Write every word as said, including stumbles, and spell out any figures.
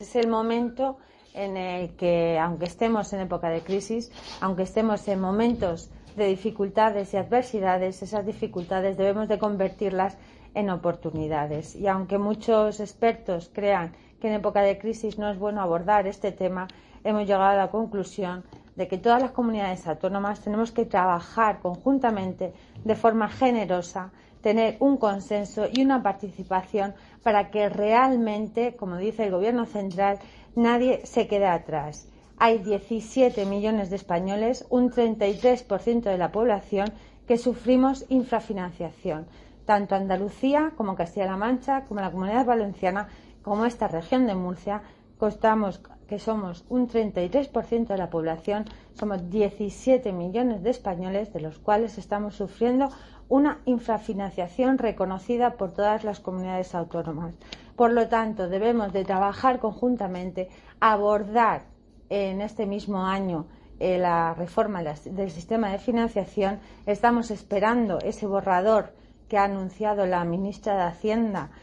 es el momento en el que, aunque estemos en época de crisis, aunque estemos en momentos de dificultades y adversidades, esas dificultades debemos de convertirlas en oportunidades. Y aunque muchos expertos crean que en época de crisis no es bueno abordar este tema, hemos llegado a la conclusión de que todas las comunidades autónomas tenemos que trabajar conjuntamente de forma generosa, tener un consenso y una participación para que realmente, como dice el Gobierno central, nadie se quede atrás. Hay diecisiete millones de españoles, un treinta y tres por ciento de la población, que sufrimos infrafinanciación. Tanto Andalucía como Castilla-La Mancha, como la Comunidad Valenciana, como esta región de Murcia, constamos que somos un treinta y tres por ciento de la población, somos diecisiete millones de españoles, de los cuales estamos sufriendo una infrafinanciación reconocida por todas las comunidades autónomas. Por lo tanto, debemos de trabajar conjuntamente, abordar en este mismo año eh, la reforma del sistema de financiación. Estamos esperando ese borrador que ha anunciado la ministra de Hacienda